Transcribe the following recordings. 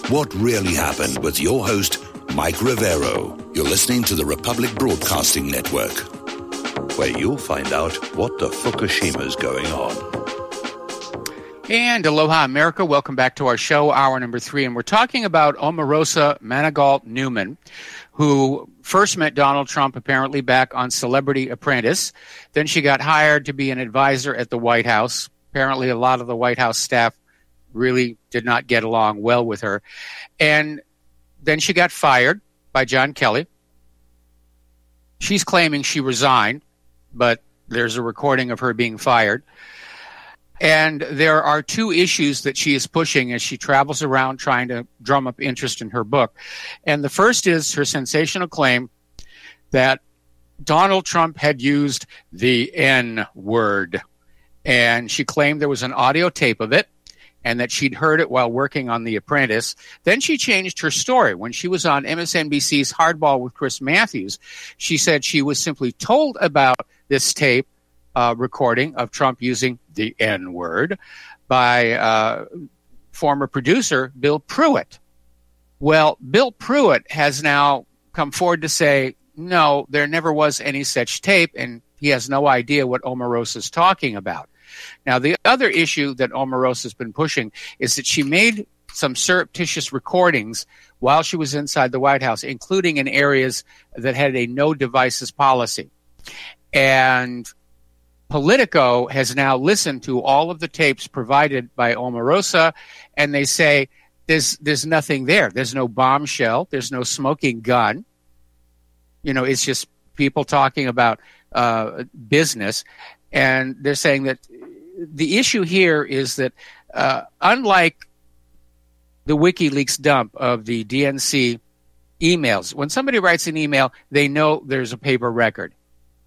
What really happened with your host, Mike Rivero. You're listening to the Republic Broadcasting Network, where you'll find out what the Fukushima's going on. And aloha, America. Welcome back to our show, hour number 3. And we're talking about Omarosa Manigault Newman, who first met Donald Trump apparently back on Celebrity Apprentice. Then she got hired to be an advisor at the White House. Apparently a lot of the White House staff really did not get along well with her. And then she got fired by John Kelly. She's claiming she resigned, but there's a recording of her being fired. And there are 2 issues that she is pushing as she travels around trying to drum up interest in her book. And the first is her sensational claim that Donald Trump had used the N-word. And she claimed there was an audio tape of it and that she'd heard it while working on The Apprentice. Then she changed her story. When she was on MSNBC's Hardball with Chris Matthews, she said she was simply told about this tape recording of Trump using the N-word by former producer Bill Pruitt. Well, Bill Pruitt has now come forward to say, no, there never was any such tape, and he has no idea what Omarosa is talking about. Now, the other issue that Omarosa has been pushing is that she made some surreptitious recordings while she was inside the White House, including in areas that had a no devices policy. And Politico has now listened to all of the tapes provided by Omarosa, and they say there's nothing there. There's no bombshell. There's no smoking gun. You know, it's just people talking about business. And they're saying that the issue here is that unlike the WikiLeaks dump of the DNC emails, when somebody writes an email, they know there's a paper record.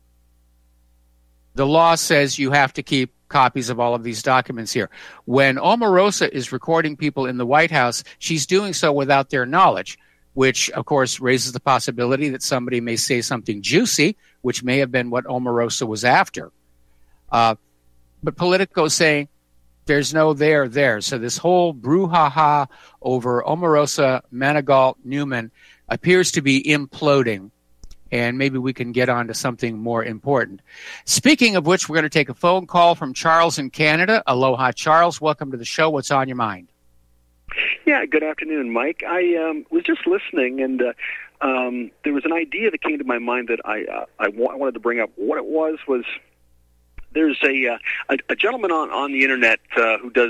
The law says you have to keep copies of all of these documents here. When Omarosa is recording people in the White House, she's doing so without their knowledge, which, of course, raises the possibility that somebody may say something juicy, which may have been what Omarosa was after. But Politico is saying there's no there. So this whole brouhaha over Omarosa Manigault Newman appears to be imploding. And maybe we can get on to something more important. Speaking of which, we're going to take a phone call from Charles in Canada. Aloha, Charles. Welcome to the show. What's on your mind? Yeah, good afternoon, Mike. I was just listening, and there was an idea that came to my mind that I wanted to bring up. What it was there's a gentleman on the Internet who does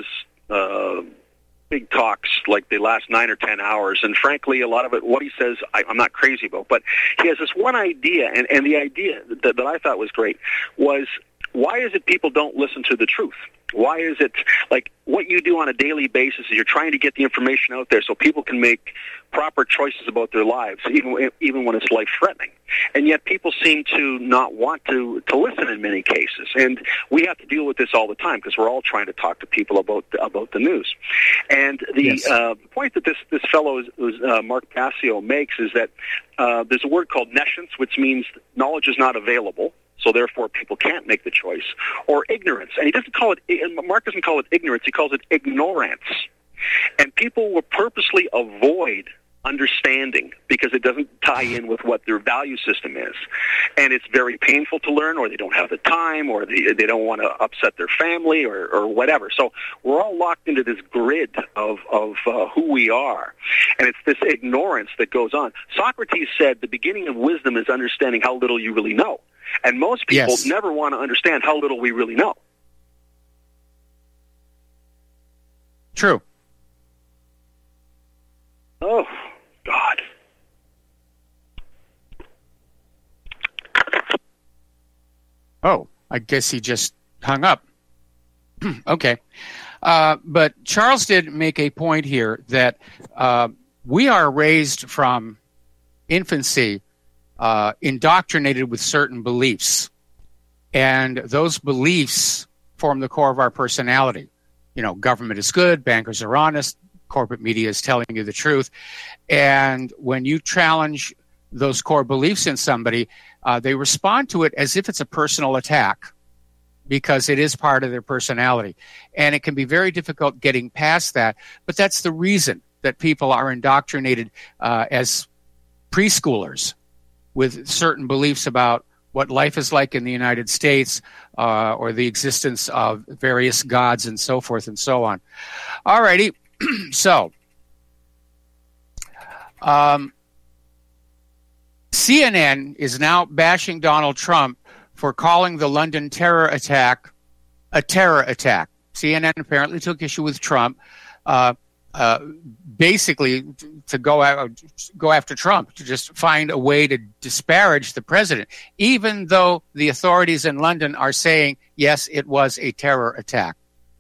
big talks like they last 9 or 10 hours, and frankly, a lot of it, what he says, I'm not crazy about, but he has this one idea, and the idea that I thought was great was, why is it people don't listen to the truth? Why is it, like, what you do on a daily basis is you're trying to get the information out there so people can make proper choices about their lives, even when it's life-threatening. And yet people seem to not want to listen in many cases. And we have to deal with this all the time because we're all trying to talk to people about the news. And the point that this fellow, Mark Passio, makes is that there's a word called nescience, which means knowledge is not available. So therefore, people can't make the choice, or ignorance. And he doesn't call it. Mark doesn't call it ignorance. He calls it ignorance. And people will purposely avoid understanding because it doesn't tie in with what their value system is, and it's very painful to learn, or they don't have the time, or they don't want to upset their family, or whatever. So we're all locked into this grid of who we are, and it's this ignorance that goes on. Socrates said the beginning of wisdom is understanding how little you really know. And most people never want to understand how little we really know. True. Oh, God. Oh, I guess he just hung up. Okay. But Charles did make a point here that we are raised from infancy indoctrinated with certain beliefs. And those beliefs form the core of our personality. You know, government is good, bankers are honest, corporate media is telling you the truth. And when you challenge those core beliefs in somebody, they respond to it as if it's a personal attack because it is part of their personality. And it can be very difficult getting past that. But that's the reason that people are indoctrinated as preschoolers with certain beliefs about what life is like in the United States or the existence of various gods and so forth and so on. All righty. So, CNN is now bashing Donald Trump for calling the London terror attack a terror attack. CNN apparently took issue with Trump, basically to go after Trump, to just find a way to disparage the president, even though the authorities in London are saying, yes, it was a terror attack.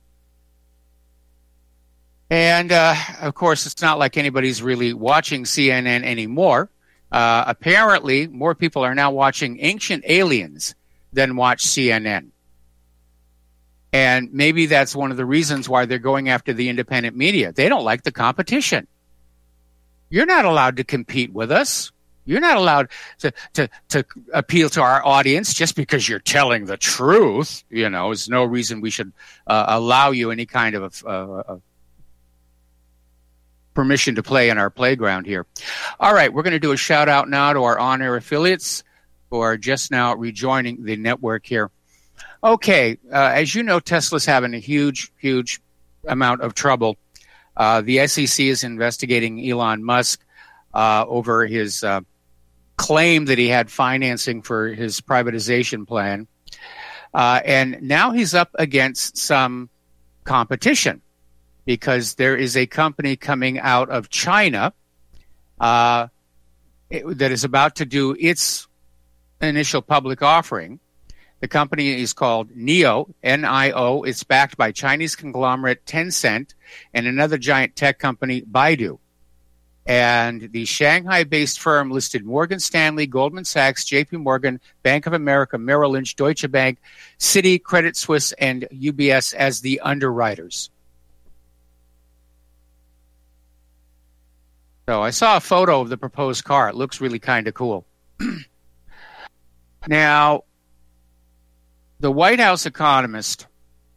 And, of course, it's not like anybody's really watching CNN anymore. Apparently, more people are now watching Ancient Aliens than watch CNN. And maybe that's one of the reasons why they're going after the independent media. They don't like the competition. You're not allowed to compete with us. You're not allowed to appeal to our audience just because you're telling the truth. You know, there's no reason we should allow you any kind of permission to play in our playground here. All right, we're going to do a shout out now to our on-air affiliates who are just now rejoining the network here. Okay, as you know, Tesla's having a huge amount of trouble. The SEC is investigating Elon Musk over his claim that he had financing for his privatization plan. And now he's up against some competition because there is a company coming out of China that is about to do its initial public offering. The company is called NIO, N-I-O. It's backed by Chinese conglomerate Tencent and another giant tech company, Baidu. And the Shanghai-based firm listed Morgan Stanley, Goldman Sachs, JP Morgan, Bank of America, Merrill Lynch, Deutsche Bank, Citi, Credit Suisse, and UBS as the underwriters. So I saw a photo of the proposed car. It looks really kind of cool. Now, the White House economist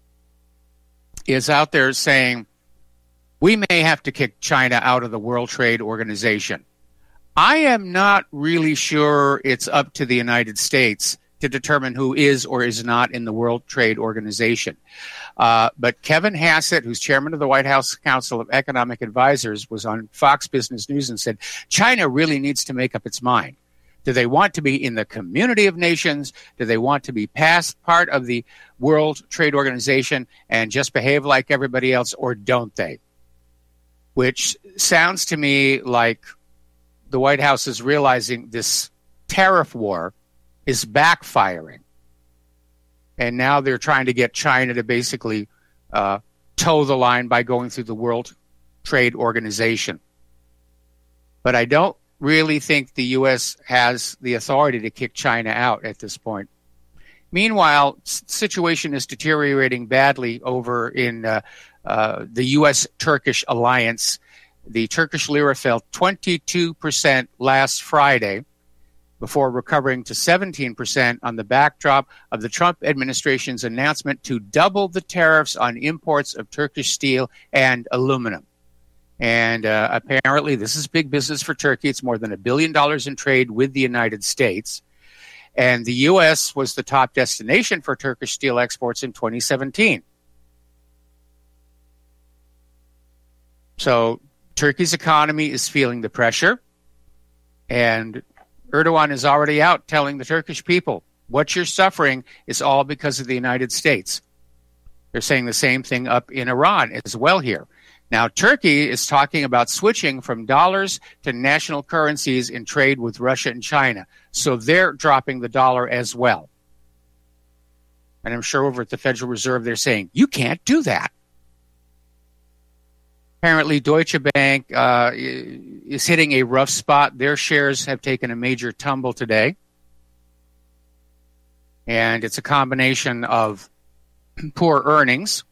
is out there saying, we may have to kick China out of the World Trade Organization. I am not really sure it's up to the United States to determine who is or is not in the World Trade Organization. But Kevin Hassett, who's chairman of the White House Council of Economic Advisors, was on Fox Business News and said, China really needs to make up its mind. Do they want to be in the community of nations? Do they want to be past part of the World Trade Organization and just behave like everybody else, or don't they? Which sounds to me like the White House is realizing this tariff war is backfiring. And now they're trying to get China to basically toe the line by going through the World Trade Organization. But I don't really think the U.S. has the authority to kick China out at this point. Meanwhile, situation is deteriorating badly over in the U.S.-Turkish alliance. The Turkish lira fell 22% last Friday before recovering to 17% on the backdrop of the Trump administration's announcement to double the tariffs on imports of Turkish steel and aluminum. And apparently this is big business for Turkey. It's more than $1 billion in trade with the United States. And the U.S. was the top destination for Turkish steel exports in 2017. So Turkey's economy is feeling the pressure. And Erdogan is already out telling the Turkish people, what you're suffering is all because of the United States. They're saying the same thing up in Iran as well here. Now, Turkey is talking about switching from dollars to national currencies in trade with Russia and China. So they're dropping the dollar as well. And I'm sure over at the Federal Reserve, they're saying, you can't do that. Apparently, Deutsche Bank is hitting a rough spot. Their shares have taken a major tumble today. And it's a combination of poor earnings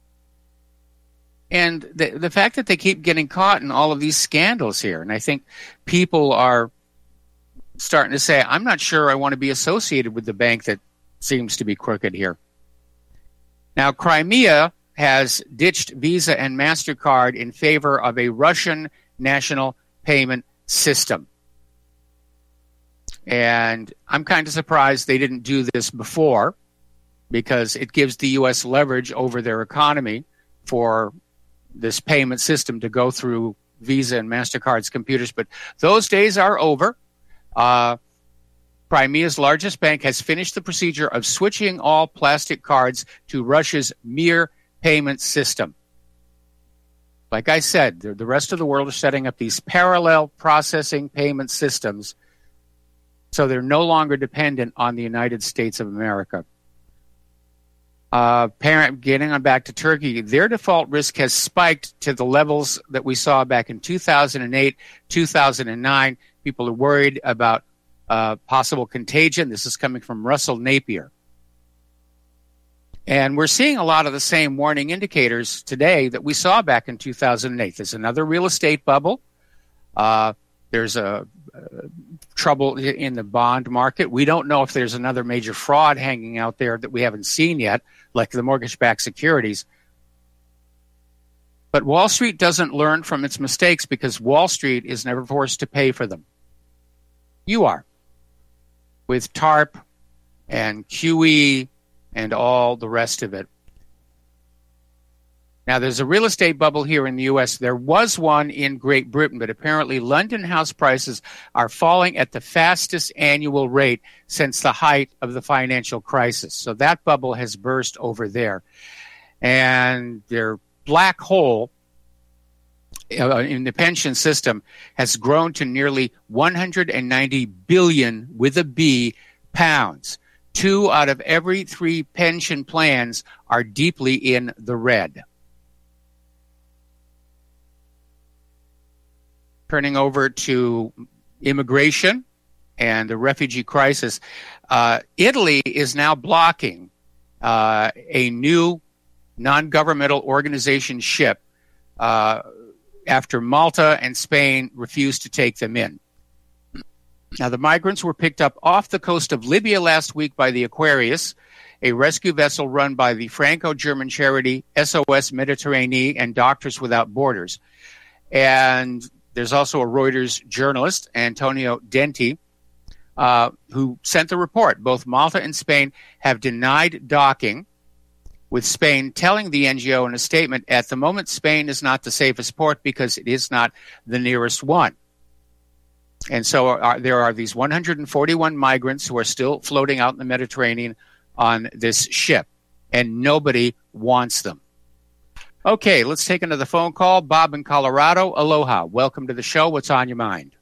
and the fact that they keep getting caught in all of these scandals here. And I think people are starting to say, I'm not sure I want to be associated with the bank that seems to be crooked here. Now, Crimea has ditched Visa and MasterCard in favor of a Russian national payment system. And I'm kind of surprised they didn't do this before, because it gives the U.S. leverage over their economy for this payment system to go through Visa and MasterCard's computers. But those days are over. Crimea's largest bank has finished the procedure of switching all plastic cards to Russia's Mir payment system. Like I said, the rest of the world is setting up these parallel processing payment systems, so they're no longer dependent on the United States of America. Getting on back to Turkey, their default risk has spiked to the levels that we saw back in 2008, 2009. People are worried about possible contagion. This is coming from Russell Napier. And we're seeing a lot of the same warning indicators today that we saw back in 2008. There's another real estate bubble. There's a trouble in the bond market. We don't know if there's another major fraud hanging out there that we haven't seen yet, like the mortgage-backed securities. But Wall Street doesn't learn from its mistakes because Wall Street is never forced to pay for them. You are, with TARP and QE and all the rest of it. Now, there's a real estate bubble here in the U.S. There was one in Great Britain, but apparently London house prices are falling at the fastest annual rate since the height of the financial crisis. So that bubble has burst over there. And their black hole in the pension system has grown to nearly 190 billion with a B pounds. 2 out of every 3 pension plans are deeply in the red. Turning over to immigration and the refugee crisis, Italy is now blocking a new non-governmental organization ship after Malta and Spain refused to take them in. Now, the migrants were picked up off the coast of Libya last week by the Aquarius, a rescue vessel run by the Franco-German charity SOS Mediterranee and Doctors Without Borders. And there's also a Reuters journalist, Antonio Denti, who sent the report. Both Malta and Spain have denied docking, with Spain telling the NGO in a statement, at the moment, Spain is not the safest port because it is not the nearest one. And so there are these 141 migrants who are still floating out in the Mediterranean on this ship, and nobody wants them. Okay, let's take another phone call. Bob in Colorado. Aloha. Welcome to the show. What's on your mind?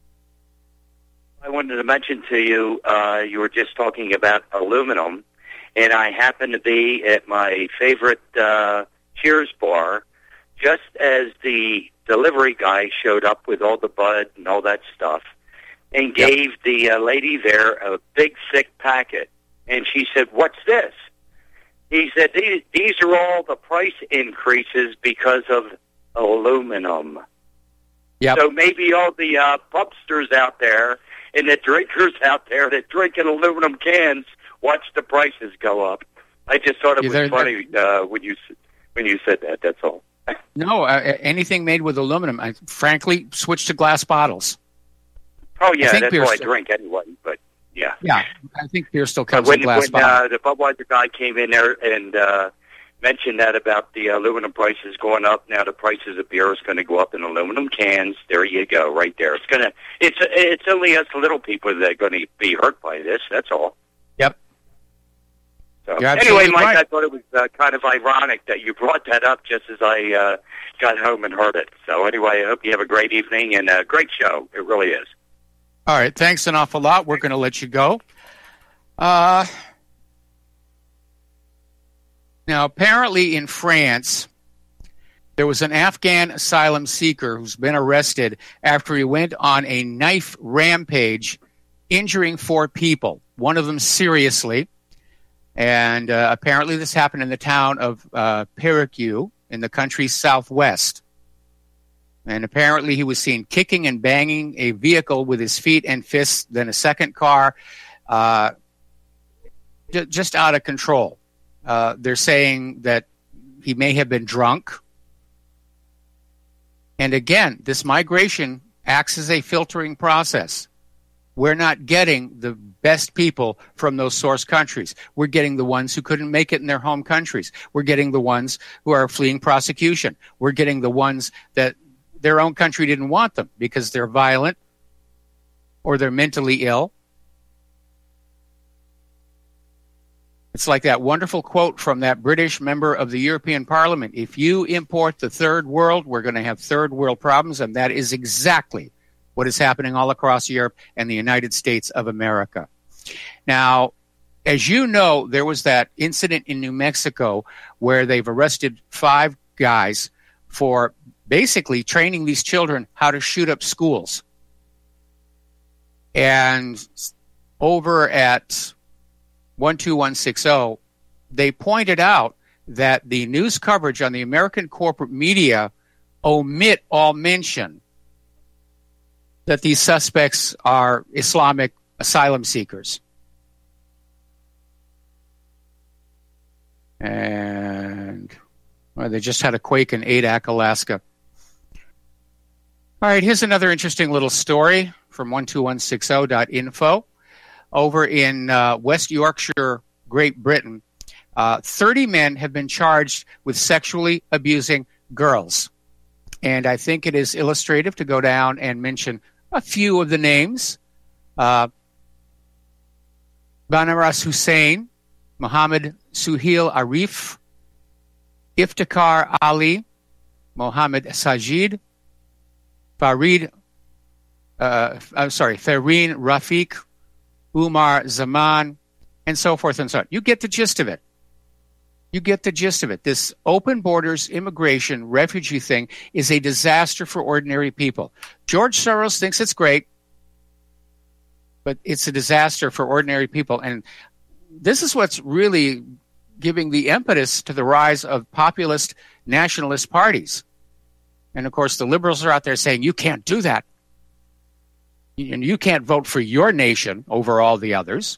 I wanted to mention to you, you were just talking about aluminum, and I happened to be at my favorite Cheers bar just as the delivery guy showed up with all the bud and all that stuff and gave the lady there a big, thick packet. And she said, "What's this?" He said, these are all the price increases because of aluminum. Yep. So maybe all the pubsters out there and the drinkers out there that drink in aluminum cans watch the prices go up. I just thought it was funny when you said that, that's all. No, anything made with aluminum, I frankly switched to glass bottles. Oh, yeah, that's all I drink anyway, but yeah. Yeah, I think beer still comes in glass bottles. The Budweiser guy came in there and mentioned that about the aluminum prices going up. Now the prices of beer is going to go up in aluminum cans. There you go, right there. It's only us little people that are going to be hurt by this. That's all. Yep. So anyway, Mike, right. I thought it was kind of ironic that you brought that up just as I got home and heard it. So anyway, I hope you have a great evening and a great show. It really is. All right, thanks an awful lot. We're going to let you go. Now, apparently in France, there was an Afghan asylum seeker who's been arrested after he went on a knife rampage, injuring 4 people, one of them seriously. And apparently this happened in the town of Périgueux in the country's southwest. And apparently he was seen kicking and banging a vehicle with his feet and fists, then a second car, just out of control. They're saying that he may have been drunk. And again, this migration acts as a filtering process. We're not getting the best people from those source countries. We're getting the ones who couldn't make it in their home countries. We're getting the ones who are fleeing prosecution. We're getting the ones that their own country didn't want them because they're violent or they're mentally ill. It's like that wonderful quote from that British member of the European Parliament. If you import the third world, we're going to have third world problems, and that is exactly what is happening all across Europe and the United States of America. Now, as you know, there was that incident in New Mexico where they've arrested 5 guys for basically training these children how to shoot up schools. And over at 12160, they pointed out that the news coverage on the American corporate media omit all mention that these suspects are Islamic asylum seekers. And they just had a quake in Adak, Alaska. All right, here's another interesting little story from 12160.info. Over in West Yorkshire, Great Britain, 30 men have been charged with sexually abusing girls. And I think it is illustrative to go down and mention a few of the names. Banaras Hussain, Muhammad Suhail Arif, Iftikhar Ali, Mohammed Sajid, Fareen Rafiq, Umar Zaman, and so forth and so on. You get the gist of it. This open borders immigration refugee thing is a disaster for ordinary people. George Soros thinks it's great, but it's a disaster for ordinary people. And this is what's really giving the impetus to the rise of populist nationalist parties. And of course, the liberals are out there saying, you can't do that. And you can't vote for your nation over all the others.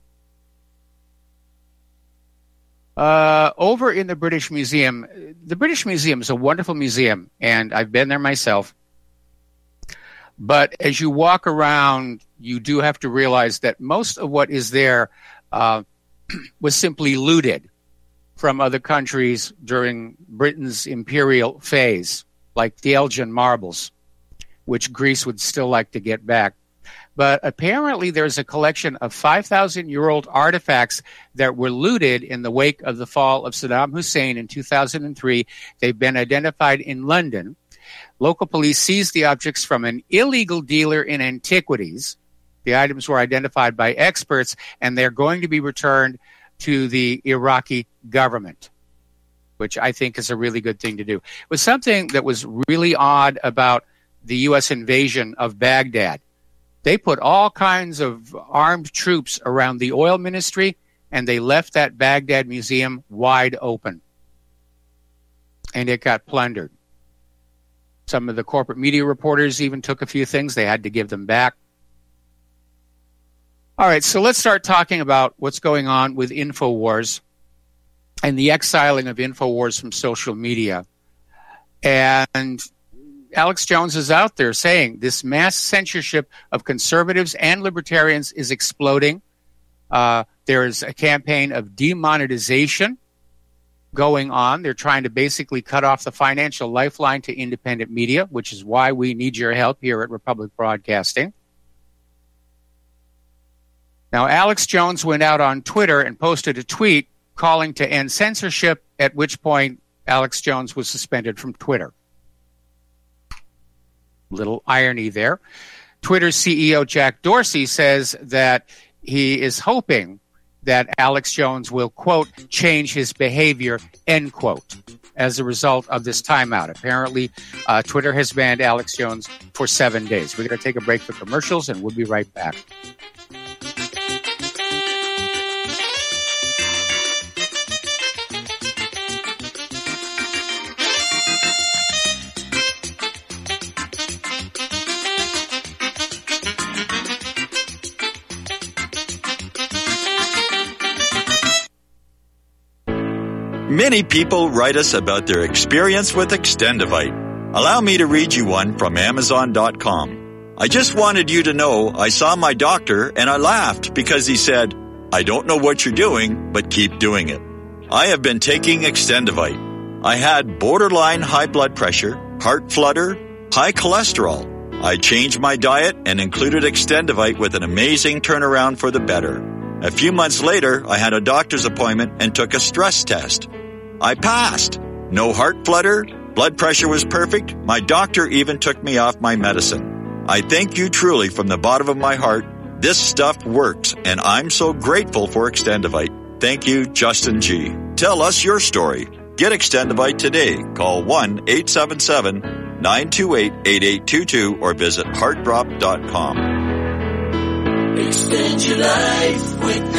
Over in the British Museum is a wonderful museum, and I've been there myself. But as you walk around, you do have to realize that most of what is there was simply looted from other countries during Britain's imperial phase, like the Elgin marbles, which Greece would still like to get back. But apparently there's a collection of 5,000-year-old artifacts that were looted in the wake of the fall of Saddam Hussein in 2003. They've been identified in London. Local police seized the objects from an illegal dealer in antiquities. The items were identified by experts, and they're going to be returned to the Iraqi government, which I think is a really good thing to do. It was something that was really odd about the U.S. invasion of Baghdad. They put all kinds of armed troops around the oil ministry, and they left that Baghdad museum wide open. And it got plundered. Some of the corporate media reporters even took a few things. They had to give them back. All right, so let's start talking about what's going on with InfoWars and the exiling of InfoWars from social media. And Alex Jones is out there saying this mass censorship of conservatives and libertarians is exploding. There is a campaign of demonetization going on. They're trying to basically cut off the financial lifeline to independent media, which is why we need your help here at Republic Broadcasting. Now, Alex Jones went out on Twitter and posted a tweet calling to end censorship, at which point Alex Jones was suspended from Twitter. Little irony there. Twitter's CEO Jack Dorsey says that he is hoping that Alex Jones will, quote, change his behavior, end quote, as a result of this timeout. Apparently, Twitter has banned Alex Jones for 7 days. We're going to take a break for commercials, and we'll be right back. Many people write us about their experience with Extendivite. Allow me to read you one from Amazon.com. I just wanted you to know I saw my doctor and I laughed because he said, "I don't know what you're doing, but keep doing it." I have been taking Extendivite. I had borderline high blood pressure, heart flutter, high cholesterol. I changed my diet and included Extendivite with an amazing turnaround for the better. A few months later, I had a doctor's appointment and took a stress test. I passed. No heart flutter, blood pressure was perfect. My doctor even took me off my medicine. I thank you truly from the bottom of my heart. This stuff works, and I'm so grateful for Extendivite. Thank you, Justin G. Tell us your story. Get Extendivite today. Call 1-877-928-8822 or visit heartdrop.com. Extend your life with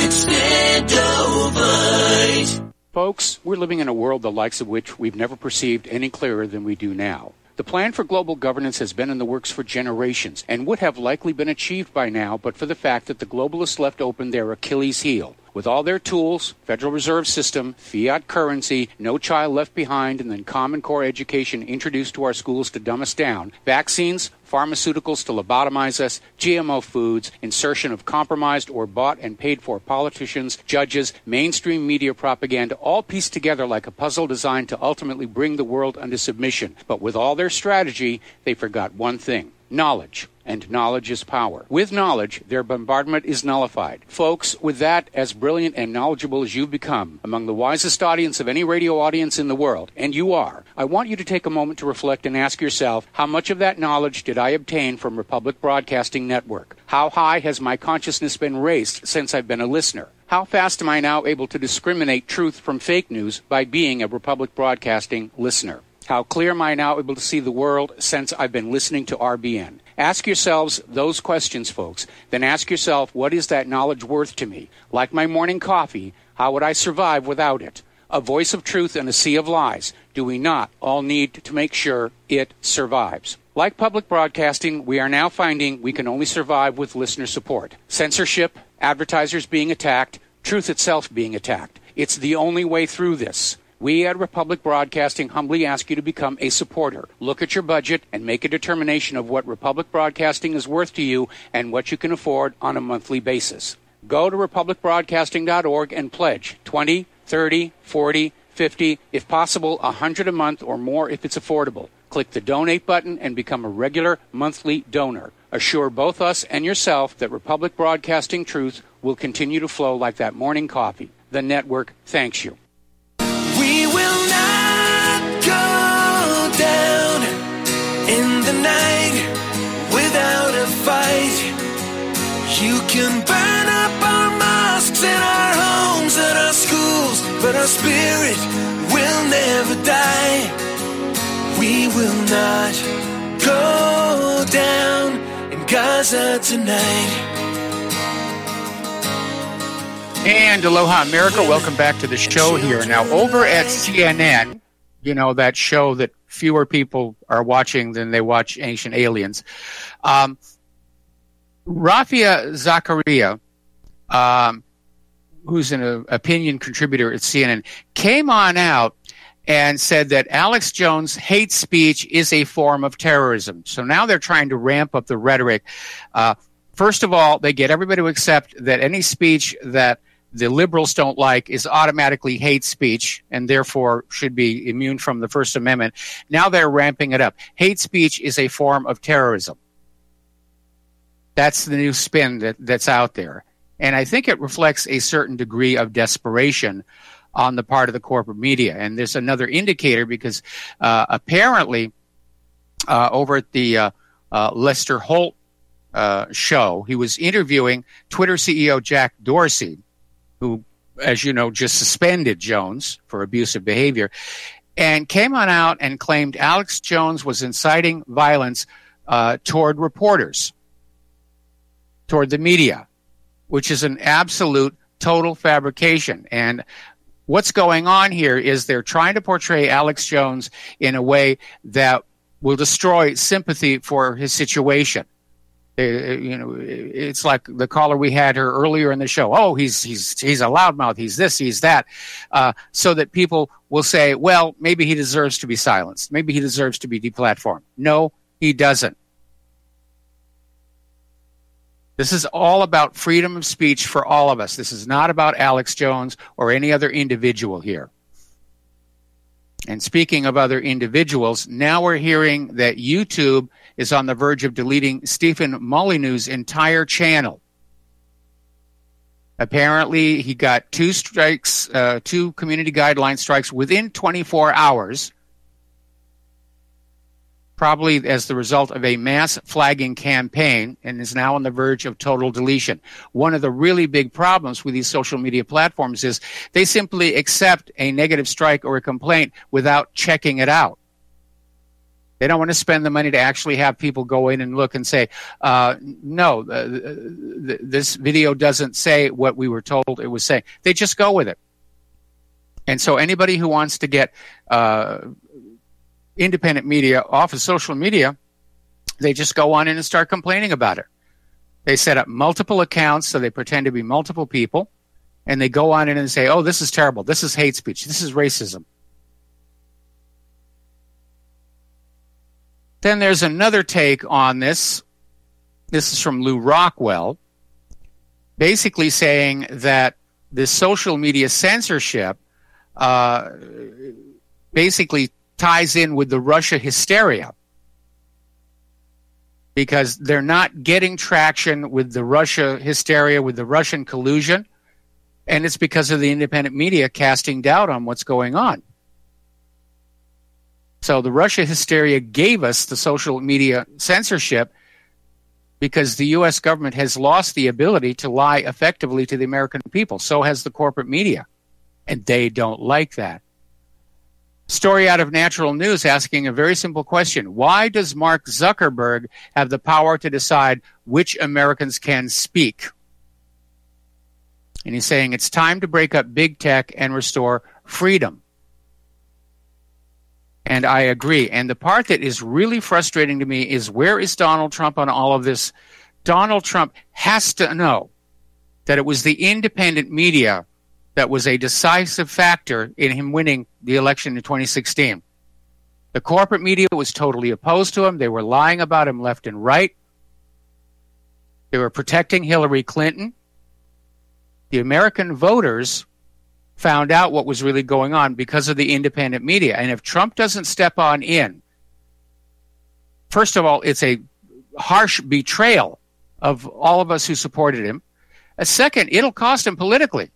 Extendivite. Folks, we're living in a world the likes of which we've never perceived any clearer than we do now. The plan for global governance has been in the works for generations and would have likely been achieved by now but for the fact that the globalists left open their Achilles heel. With all their tools, Federal Reserve System, fiat currency, no child left behind, and then Common Core education introduced to our schools to dumb us down, vaccines, pharmaceuticals to lobotomize us, GMO foods, insertion of compromised or bought and paid for politicians, judges, mainstream media propaganda, all pieced together like a puzzle designed to ultimately bring the world under submission. But with all their strategy, they forgot one thing: knowledge. And knowledge is power. With knowledge, their bombardment is nullified. Folks, with that, as brilliant and knowledgeable as you've become, among the wisest audience of any radio audience in the world, and you are, I want you to take a moment to reflect and ask yourself, how much of that knowledge did I obtain from Republic Broadcasting Network? How high has my consciousness been raised since I've been a listener? How fast am I now able to discriminate truth from fake news by being a Republic Broadcasting listener? How clear am I now able to see the world since I've been listening to RBN? Ask yourselves those questions, folks. Then ask yourself, what is that knowledge worth to me? Like my morning coffee, how would I survive without it? A voice of truth in a sea of lies. Do we not all need to make sure it survives? Like public broadcasting, we are now finding we can only survive with listener support. Censorship, advertisers being attacked, truth itself being attacked. It's the only way through this. We at Republic Broadcasting humbly ask you to become a supporter. Look at your budget and make a determination of what Republic Broadcasting is worth to you and what you can afford on a monthly basis. Go to republicbroadcasting.org and pledge $20, $30, $40, $50, if possible, $100 a month or more if it's affordable. Click the donate button and become a regular monthly donor. Assure both us and yourself that Republic Broadcasting truth will continue to flow like that morning coffee. The network thanks you. We will not go down in the night without a fight. You can burn up our mosques and our homes and our schools, but our spirit will never die. We will not go down in Gaza tonight. And aloha, America. Welcome back to the show here. Now, over at CNN, you know, that show that fewer people are watching than they watch Ancient Aliens, Rafia Zakaria, who's an opinion contributor at CNN, came on out and said that Alex Jones' hate speech is a form of terrorism. So now they're trying to ramp up the rhetoric. First of all, they get everybody to accept that any speech that the liberals don't like is automatically hate speech and therefore should be immune from the First Amendment. Now they're ramping it up. Hate speech is a form of terrorism. That's the new spin that's out there. And I think it reflects a certain degree of desperation on the part of the corporate media. And there's another indicator because apparently over at the Lester Holt show, he was interviewing Twitter CEO Jack Dorsey, who, as you know, just suspended Jones for abusive behavior, and came on out and claimed Alex Jones was inciting violence toward reporters, toward the media, which is an absolute total fabrication. And what's going on here is they're trying to portray Alex Jones in a way that will destroy sympathy for his situation. It's like the caller we had her earlier in the show. Oh, he's a loudmouth. He's this, he's that. So that people will say, well, maybe he deserves to be silenced. Maybe he deserves to be deplatformed. No, he doesn't. This is all about freedom of speech for all of us. This is not about Alex Jones or any other individual here. And speaking of other individuals, now we're hearing that YouTube is on the verge of deleting Stephen Molyneux's entire channel. Apparently, he got 2 strikes, 2 community guideline strikes within 24 hours, probably as the result of a mass flagging campaign, and is now on the verge of total deletion. One of the really big problems with these social media platforms is they simply accept a negative strike or a complaint without checking it out. They don't want to spend the money to actually have people go in and look and say, no, this video doesn't say what we were told it was saying. They just go with it. And so anybody who wants to get independent media off of social media, they just go on in and start complaining about it. They set up multiple accounts, so they pretend to be multiple people, and they go on in and say, oh, this is terrible. This is hate speech. This is racism. Then there's another take on this. This is from Lou Rockwell, basically saying that the social media censorship basically ties in with the Russia hysteria, because they're not getting traction with the Russia hysteria, with the Russian collusion, and it's because of the independent media casting doubt on what's going on. So the Russia hysteria gave us the social media censorship because the U.S. government has lost the ability to lie effectively to the American people. So has the corporate media, and they don't like that. Story out of Natural News asking a very simple question. Why does Mark Zuckerberg have the power to decide which Americans can speak? And he's saying it's time to break up big tech and restore freedom. And I agree. And the part that is really frustrating to me is, where is Donald Trump on all of this? Donald Trump has to know that it was the independent media that was a decisive factor in him winning the election in 2016. The corporate media was totally opposed to him. They were lying about him left and right. They were protecting Hillary Clinton. The American voters found out what was really going on because of the independent media. And if Trump doesn't step on in, first of all, it's a harsh betrayal of all of us who supported him. Second, it'll cost him politically.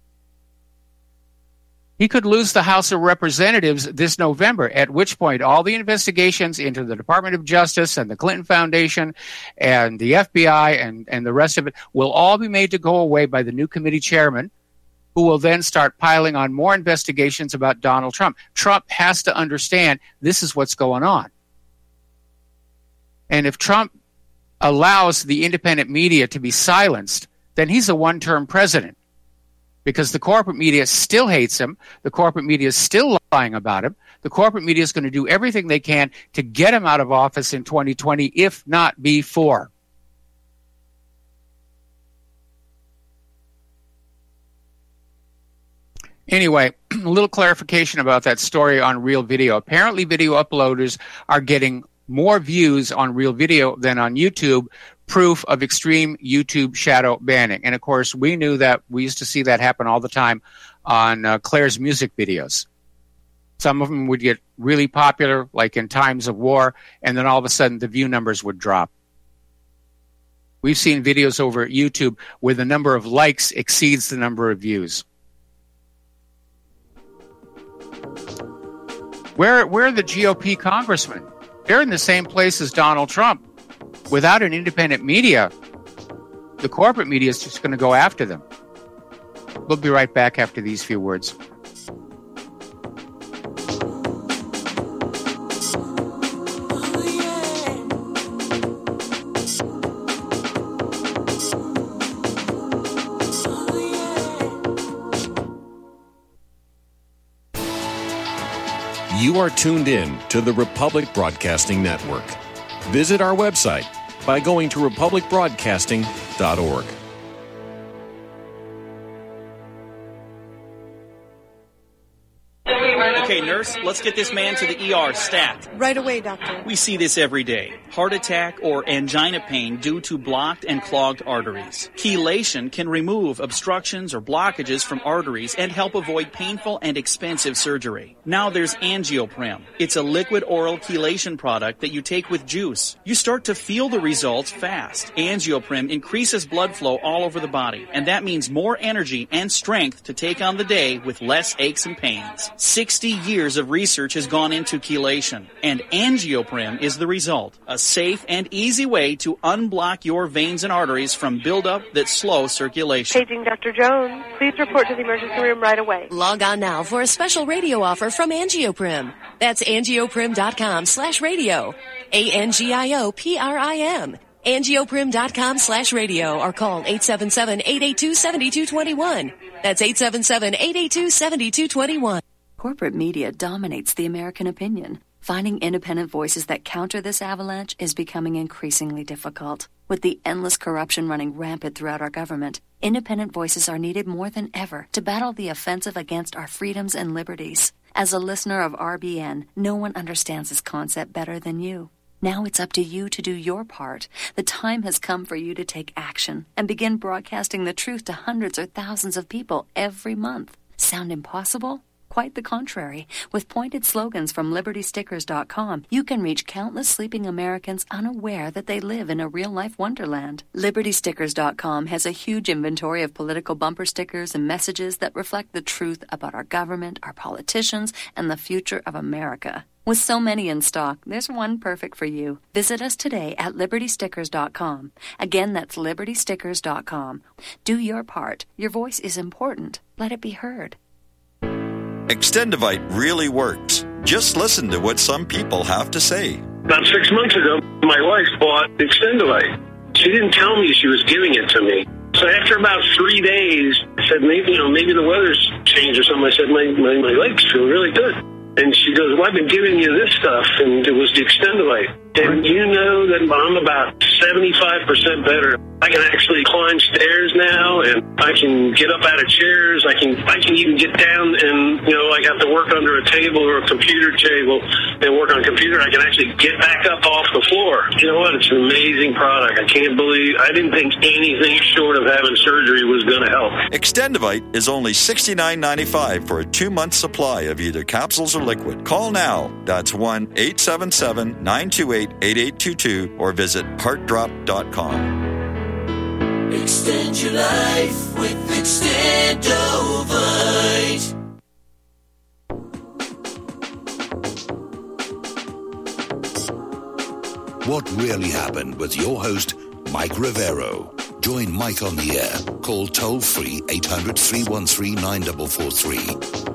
He could lose the House of Representatives this November, at which point all the investigations into the Department of Justice and the Clinton Foundation and the FBI and the rest of it will all be made to go away by the new committee chairman, who will then start piling on more investigations about Donald Trump. Trump has to understand this is what's going on. And if Trump allows the independent media to be silenced, then he's a one-term president. Because the corporate media still hates him. The corporate media is still lying about him. The corporate media is going to do everything they can to get him out of office in 2020, if not before. Anyway, a little clarification about that story on Real Video. Apparently, video uploaders are getting more views on Real Video than on YouTube, proof of extreme YouTube shadow banning. And of course, we knew that. We used to see that happen all the time on Claire's music videos. Some of them would get really popular, like in times of war, and then all of a sudden the view numbers would drop. We've seen videos over at YouTube where the number of likes exceeds the number of views. Where are the GOP congressmen? They're in the same place as Donald Trump. Without an independent media, the corporate media is just going to go after them. We'll be right back after these few words. You are tuned in to the Republic Broadcasting Network. Visit our website, by going to republicbroadcasting.org. Okay, nurse, let's get this man to the ER stat. Right away, doctor. We see this every day. Heart attack or angina pain due to blocked and clogged arteries. Chelation can remove obstructions or blockages from arteries and help avoid painful and expensive surgery. Now there's Angioprim. It's a liquid oral chelation product that you take with juice. You start to feel the results fast. Angioprim increases blood flow all over the body, and that means more energy and strength to take on the day with less aches and pains. 60 years of research has gone into chelation, and Angioprim is the result. A safe and easy way to unblock your veins and arteries from buildup that slow circulation. Paging Dr. Jones. Please report to the emergency room right away. Log on now for a special radio offer from Angioprim. That's angioprim.com/radio. ANGIOPRIM. Angioprim.com/radio or call 877-882-7221. That's 877-882-7221. Corporate media dominates the American opinion. Finding independent voices that counter this avalanche is becoming increasingly difficult. With the endless corruption running rampant throughout our government, independent voices are needed more than ever to battle the offensive against our freedoms and liberties. As a listener of RBN, no one understands this concept better than you. Now it's up to you to do your part. The time has come for you to take action and begin broadcasting the truth to hundreds or thousands of people every month. Sound impossible? Quite the contrary. With pointed slogans from LibertyStickers.com, you can reach countless sleeping Americans unaware that they live in a real-life wonderland. LibertyStickers.com has a huge inventory of political bumper stickers and messages that reflect the truth about our government, our politicians, and the future of America. With so many in stock, there's one perfect for you. Visit us today at LibertyStickers.com. Again, that's LibertyStickers.com. Do your part. Your voice is important. Let it be heard. Extendivite really works. Just listen to what some people have to say. About 6 months ago, my wife bought Extendivite. She didn't tell me she was giving it to me. So after about 3 days, I said, maybe the weather's changed or something. I said, my legs feel really good. And she goes, well, I've been giving you this stuff, and it was the Extendivite. And you know that I'm about 75% better. I can actually climb stairs now, and I can get up out of chairs. I can even get down and, I got to work under a table or a computer table and work on a computer. I can actually get back up off the floor. You know what? It's an amazing product. I didn't think anything short of having surgery was going to help. Extendivite is only $69.95 for a 2-month supply of either capsules or liquid. Call now. That's 1-877-928-8822 or visit heartdrop.com. Extend your life with Extendovite. What really happened with your host, Mike Rivero. Join Mike on the air. Call toll-free 800-313-9443.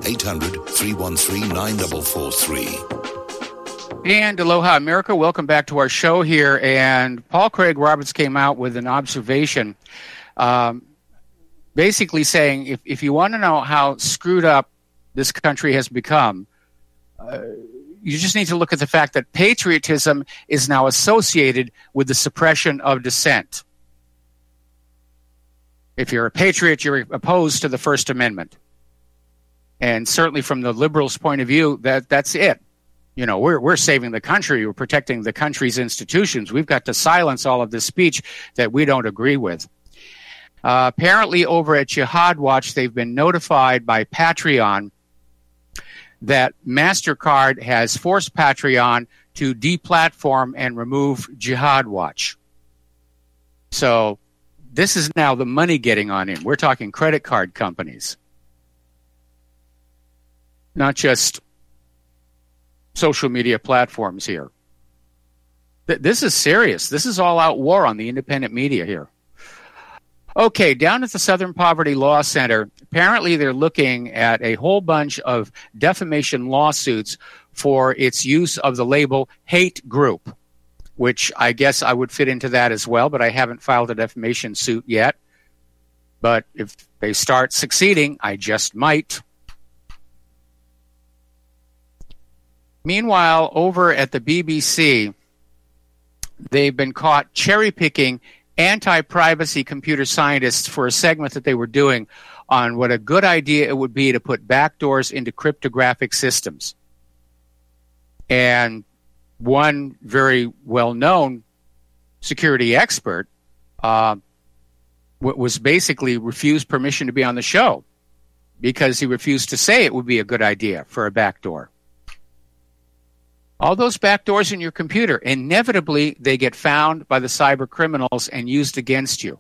800-313-9443. And aloha, America. Welcome back to our show here. And Paul Craig Roberts came out with an observation basically saying if you want to know how screwed up this country has become, you just need to look at the fact that patriotism is now associated with the suppression of dissent. If you're a patriot, you're opposed to the First Amendment. And certainly from the liberals' point of view, that's it. We're saving the country. We're protecting the country's institutions. We've got to silence all of this speech that we don't agree with. Apparently over at Jihad Watch, they've been notified by Patreon that MasterCard has forced Patreon to deplatform and remove Jihad Watch. So this is now the money getting on in. We're talking credit card companies, not just social media platforms here. This is serious. This is all-out war on the independent media here. Okay, down at the Southern Poverty Law Center, apparently they're looking at a whole bunch of defamation lawsuits for its use of the label hate group, which I guess I would fit into that as well, but I haven't filed a defamation suit yet. But if they start succeeding, I just might. Meanwhile, over at the BBC, they've been caught cherry-picking anti-privacy computer scientists for a segment that they were doing on what a good idea it would be to put backdoors into cryptographic systems. And one very well-known security expert was basically refused permission to be on the show because he refused to say it would be a good idea for a backdoor. All those backdoors in your computer, inevitably they get found by the cyber criminals and used against you.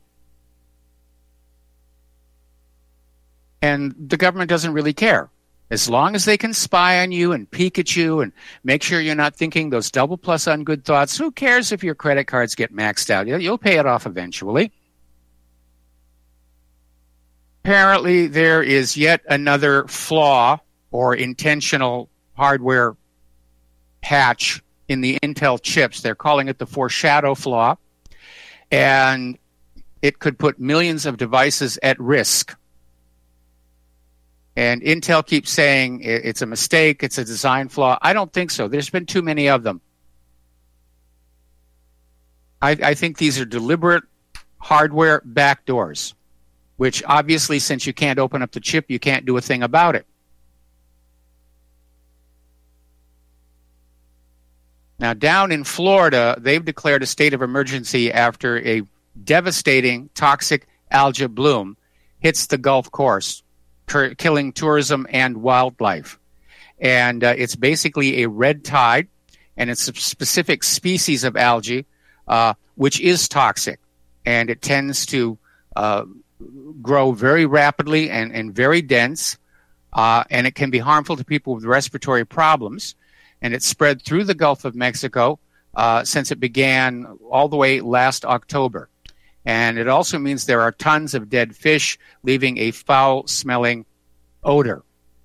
And the government doesn't really care. As long as they can spy on you and peek at you and make sure you're not thinking those double plus ungood thoughts, who cares if your credit cards get maxed out? You'll pay it off eventually. Apparently, there is yet another flaw or intentional hardware patch in the Intel chips. They're calling it the foreshadow flaw, and it could put millions of devices at risk. And Intel keeps saying it's a mistake, it's a design flaw. I don't think so. There's been too many of them. I think these are deliberate hardware backdoors, which obviously, since you can't open up the chip, you can't do a thing about it. Now, down in Florida, they've declared a state of emergency after a devastating toxic algae bloom hits the Gulf coast, killing tourism and wildlife. And it's basically a red tide, and it's a specific species of algae which is toxic. And it tends to grow very rapidly and very dense, and it can be harmful to people with respiratory problems. And it's spread through the Gulf of Mexico since it began all the way last October. And it also means there are tons of dead fish, leaving a foul-smelling odor.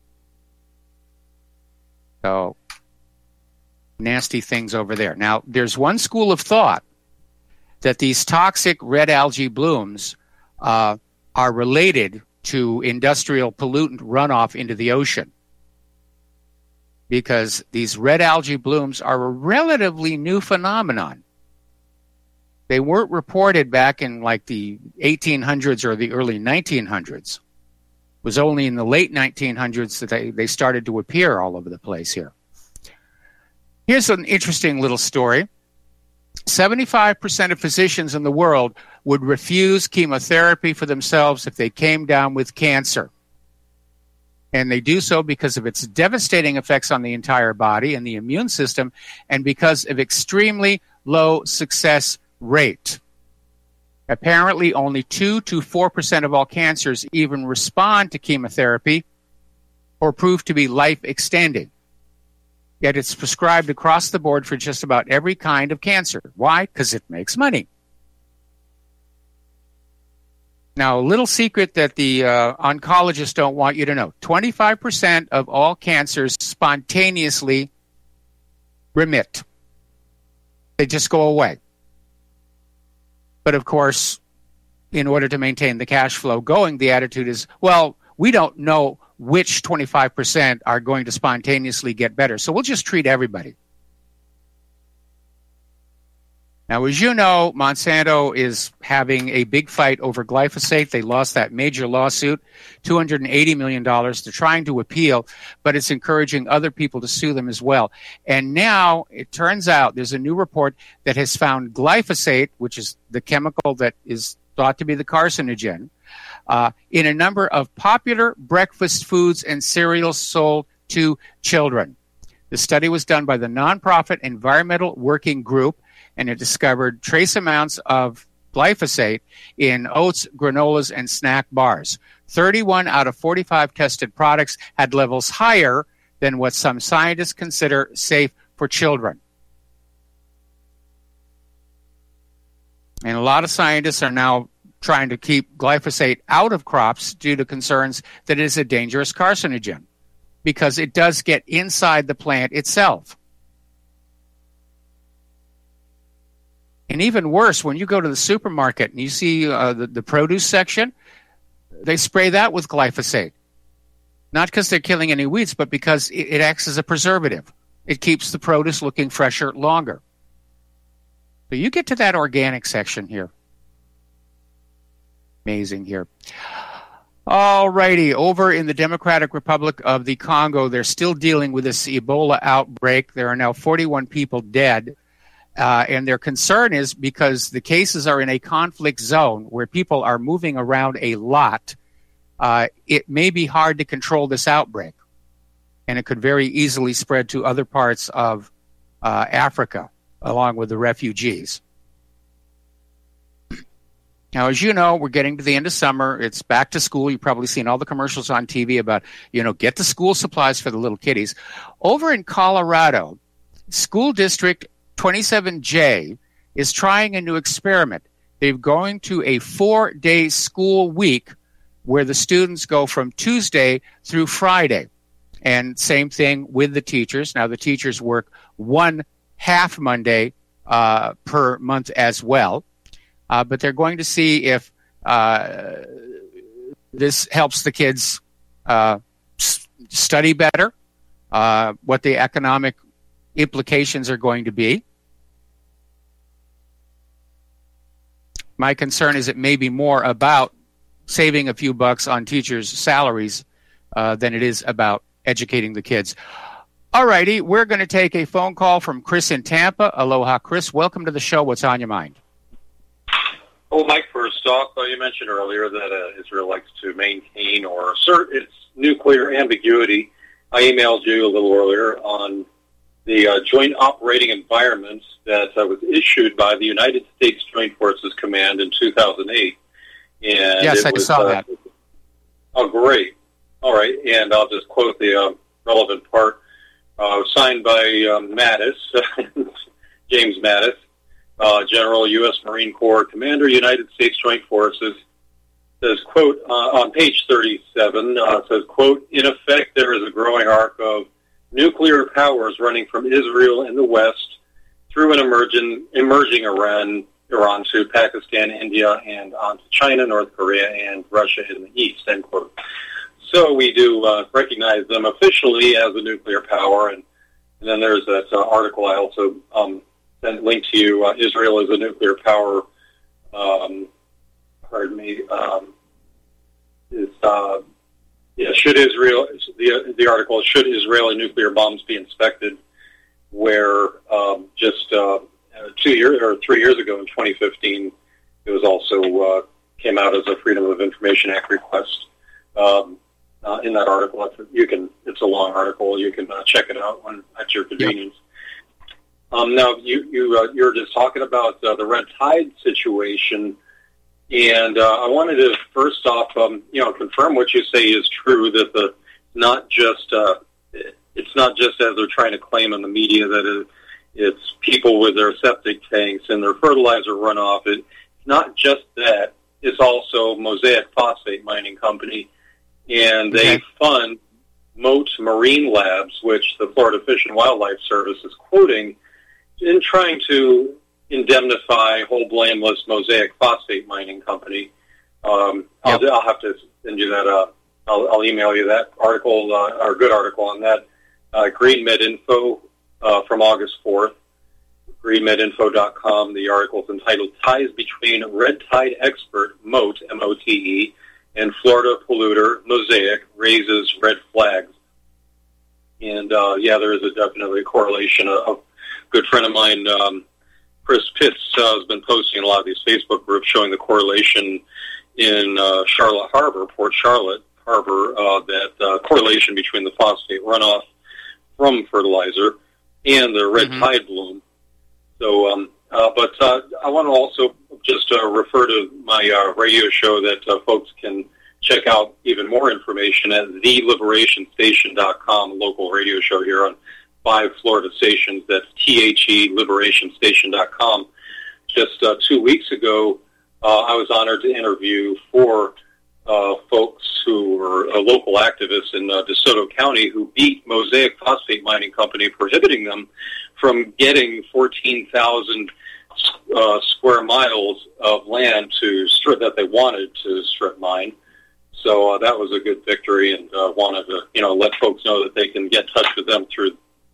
So, nasty things over there. Now, there's one school of thought that these toxic red algae blooms are related to industrial pollutant runoff into the ocean, because these red algae blooms are a relatively new phenomenon. They weren't reported back in like the 1800s or the early 1900s. It was only in the late 1900s that they started to appear all over the place here. Here's an interesting little story. 75% of physicians in the world would refuse chemotherapy for themselves if they came down with cancer. And they do so because of its devastating effects on the entire body and the immune system, and because of extremely low success rate. Apparently, only 2 to 4% of all cancers even respond to chemotherapy or prove to be life-extending. Yet it's prescribed across the board for just about every kind of cancer. Why? Because it makes money. Now, a little secret that the oncologists don't want you to know. 25% of all cancers spontaneously remit. They just go away. But, of course, in order to maintain the cash flow going, the attitude is, well, we don't know which 25% are going to spontaneously get better, so we'll just treat everybody. Now, as you know, Monsanto is having a big fight over glyphosate. They lost that major lawsuit, $280 million. They're trying to appeal, but it's encouraging other people to sue them as well. And now it turns out there's a new report that has found glyphosate, which is the chemical that is thought to be the carcinogen, in a number of popular breakfast foods and cereals sold to children. The study was done by the nonprofit Environmental Working Group, and it discovered trace amounts of glyphosate in oats, granolas, and snack bars. 31 out of 45 tested products had levels higher than what some scientists consider safe for children. And a lot of scientists are now trying to keep glyphosate out of crops due to concerns that it is a dangerous carcinogen, because it does get inside the plant itself. And even worse, when you go to the supermarket and you see the produce section, they spray that with glyphosate. Not because they're killing any weeds, but because it acts as a preservative. It keeps the produce looking fresher longer. So you get to that organic section here. Amazing here. All righty. Over in the Democratic Republic of the Congo, they're still dealing with this Ebola outbreak. There are now 41 people dead. And their concern is because the cases are in a conflict zone where people are moving around a lot, it may be hard to control this outbreak. And it could very easily spread to other parts of Africa, along with the refugees. Now, as you know, we're getting to the end of summer. It's back to school. You've probably seen all the commercials on TV about, get the school supplies for the little kiddies. Over in Colorado, School District 27J is trying a new experiment. They're going to a 4-day school week where the students go from Tuesday through Friday. And same thing with the teachers. Now, the teachers work 1 half Monday per month as well. But they're going to see if this helps the kids study better, what the economic implications are going to be. My concern is it may be more about saving a few bucks on teachers' salaries than it is about educating the kids. All righty, we're going to take a phone call from Chris in Tampa. Aloha, Chris. Welcome to the show. What's on your mind? Well, Mike, first off, you mentioned earlier that Israel likes to maintain or assert its nuclear ambiguity. I emailed you a little earlier on the joint operating environment that was issued by the United States Joint Forces Command in 2008. And yes, I saw that. Oh, great. All right, and I'll just quote the relevant part. Signed by Mattis, James Mattis, General U.S. Marine Corps Commander, United States Joint Forces, says, quote, on page 37, says, quote, in effect, there is a growing arc of nuclear powers running from Israel in the west through an emerging Iran to Pakistan, India, and on to China, North Korea, and Russia in the east, end quote. So we do recognize them officially as a nuclear power, and then there's that article I also sent link to you. Israel is a nuclear power. Should Israel? The article should Israeli nuclear bombs be inspected? Where just 2 years or 3 years ago in 2015, it was also came out as a Freedom of Information Act request. In that article, it's a long article. You can check it out at your convenience. Yep. Now, you're just talking about the red tide situation, and I wanted to first off, confirm what you say is true. That it's not just as they're trying to claim in the media that it's people with their septic tanks and their fertilizer runoff. It's not just that. It's also Mosaic Phosphate Mining Company. And they fund Moat Marine Labs, which the Florida Fish and Wildlife Service is quoting, in trying to indemnify whole blameless Mosaic Phosphate Mining Company. I'll have to send you that. I'll email you that article, or a good article on that. Green Med Info from August 4th, greenmedinfo.com. The article is entitled "Ties Between Red Tide Expert Moat (MOTE) and Florida Polluter Mosaic Raises Red Flags." And there is definitely a correlation. A good friend of mine, Chris Pitts, has been posting in a lot of these Facebook groups showing the correlation in Charlotte Harbor, Port Charlotte Harbor, that correlation between the phosphate runoff from fertilizer and the red tide bloom. So, but I want to also just refer to my radio show that folks can check out even more information at TheLiberationStation.com, local radio show here on 5 Florida stations. That's TheLiberationStation.com. Just 2 weeks ago, I was honored to interview 4 folks who were local activists in DeSoto County who beat Mosaic Phosphate Mining Company, prohibiting them from getting 14,000 square miles of land that they wanted to strip mine. So that was a good victory, and wanted to let folks know that they can get in touch with them through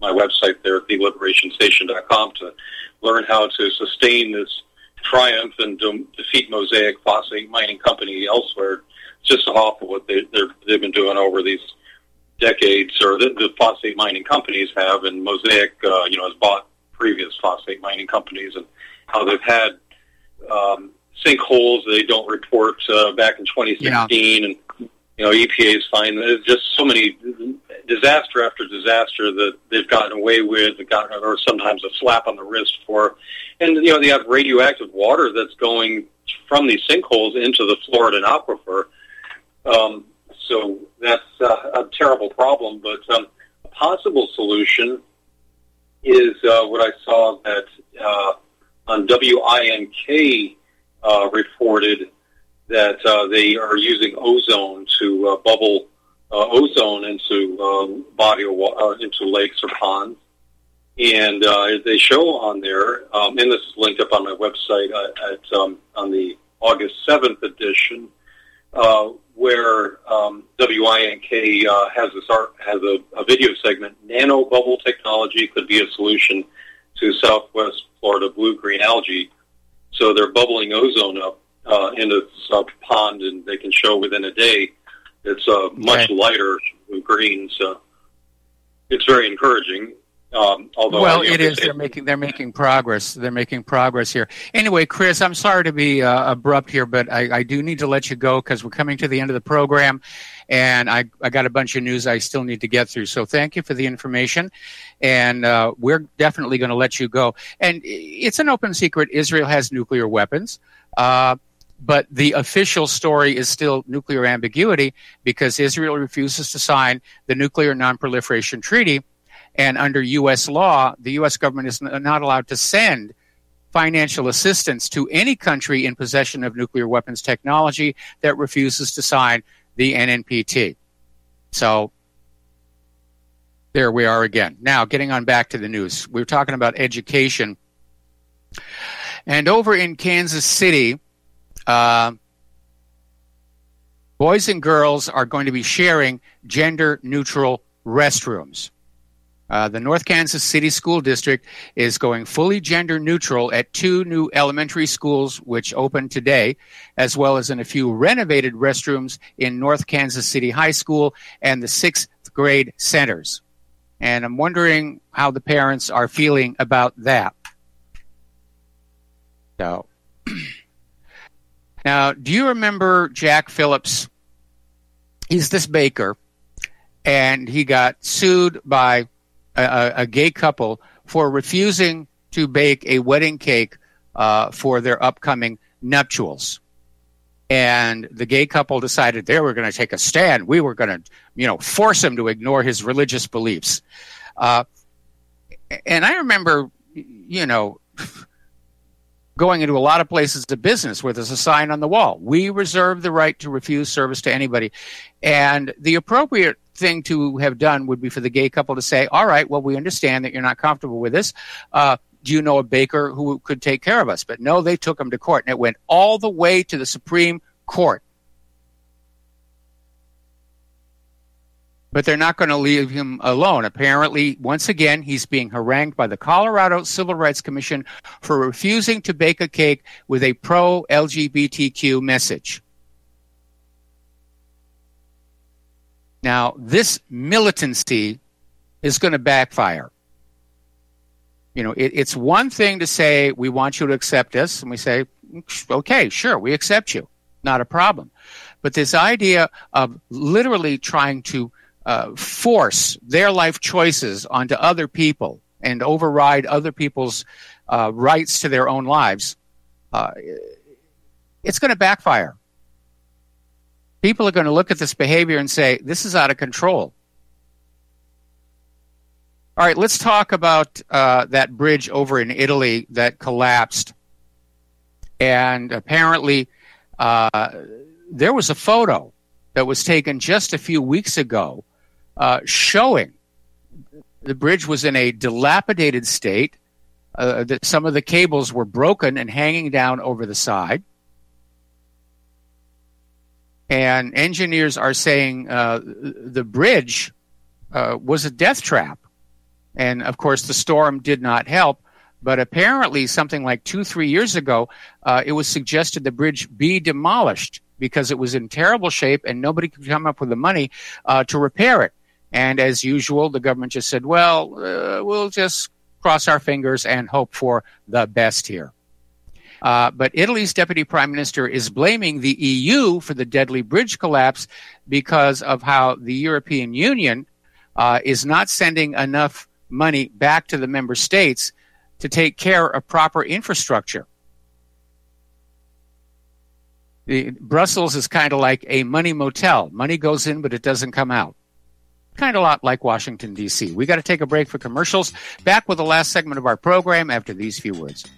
my website there at theliberationstation.com to learn how to sustain this triumph and defeat Mosaic Phosphate Mining Company elsewhere. It's just awful what they've been doing over these decades, or the phosphate mining companies have, and Mosaic, has bought previous phosphate mining companies, and how they've had sinkholes they don't report back in 2016, and EPA is fine. There's just so many disaster after disaster that they've gotten away with, or sometimes a slap on the wrist for. And they have radioactive water that's going from these sinkholes into the Floridan aquifer. So that's a terrible problem. But a possible solution is what I saw that on WINK reported that they are using ozone to bubble ozone into body of water, into lakes or ponds. And they show on there, and this is linked up on my website on the August 7th edition, where WINK has a video segment. Nano bubble technology could be a solution to Southwest Florida blue-green algae. So they're bubbling ozone up into this pond, and they can show within a day it's much lighter blue-green. So it's very encouraging. Although it is. They're making progress. They're making progress here. Anyway, Chris, I'm sorry to be abrupt here, but I do need to let you go because we're coming to the end of the program, and I got a bunch of news I still need to get through. So thank you for the information, and we're definitely going to let you go. And it's an open secret. Israel has nuclear weapons. But the official story is still nuclear ambiguity because Israel refuses to sign the Nuclear Non-Proliferation Treaty. And under U.S. law, the U.S. government is not allowed to send financial assistance to any country in possession of nuclear weapons technology that refuses to sign the NNPT. So there we are again. Now, getting on back to the news. We were talking about education. And over in Kansas City, boys and girls are going to be sharing gender-neutral restrooms. The North Kansas City School District is going fully gender-neutral at 2 new elementary schools, which opened today, as well as in a few renovated restrooms in North Kansas City High School and the 6th grade centers. And I'm wondering how the parents are feeling about that. So, now, do you remember Jack Phillips? He's this baker, and he got sued by a gay couple for refusing to bake a wedding cake for their upcoming nuptials. And the gay couple decided they were going to take a stand. We were going to, force him to ignore his religious beliefs. And I remember, going into a lot of places of business where there's a sign on the wall. We reserve the right to refuse service to anybody. And the appropriate thing to have done would be for the gay couple to say, all right, well, we understand that you're not comfortable with this. Do you know a baker who could take care of us? But no, they took him to court, and it went all the way to the Supreme Court. But they're not going to leave him alone. Apparently, once again, he's being harangued by the Colorado Civil Rights Commission for refusing to bake a cake with a pro-LGBTQ message. Now, this militancy is going to backfire. It's one thing to say, we want you to accept us, and we say, okay, sure, we accept you. Not a problem. But this idea of literally trying to force their life choices onto other people and override other people's rights to their own lives, it's going to backfire. People are going to look at this behavior and say, this is out of control. All right, let's talk about that bridge over in Italy that collapsed. And apparently there was a photo that was taken just a few weeks ago showing the bridge was in a dilapidated state, that some of the cables were broken and hanging down over the side. And engineers are saying the bridge was a death trap. And, of course, the storm did not help. But apparently something like 2-3 years ago, it was suggested the bridge be demolished because it was in terrible shape and nobody could come up with the money to repair it. And as usual, the government just said, well, we'll just cross our fingers and hope for the best here. But Italy's deputy prime minister is blaming the EU for the deadly bridge collapse because of how the European Union is not sending enough money back to the member states to take care of proper infrastructure. Brussels is kind of like a money motel. Money goes in, but it doesn't come out. Kind of a lot like Washington, D.C. We got to take a break for commercials. Back with the last segment of our program after these few words.